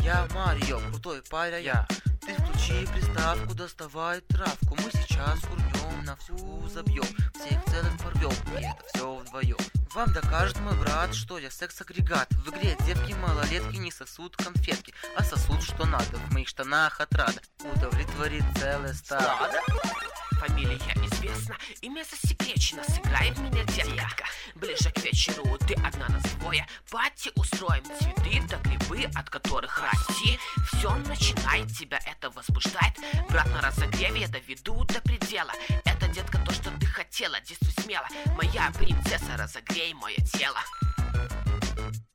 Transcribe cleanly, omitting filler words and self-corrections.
Я Марио, крутой парень. Я. Ты включи приставку, доставай травку. Мы сейчас курнем, на всю забьем, всех целых порвем, и это все вдвоем. Вам докажет мой брат, что я секс-агрегат. В игре девки-малолетки не сосут конфетки, а сосут что надо, в моих штанах отрада удовлетворит целое стадо. Фамилия известна, имя засекречено. Сыграй в меня, детка. Ближе к вечеру ты одна на двое. Пати устроим, цветы да грибы, от которых расти. Все начинает, тебя это возбуждает. Брат, на разогреве я доведу до предела. Это, детка, то, что ты хотела. Действуй смело, моя принцесса, разогрей мое тело.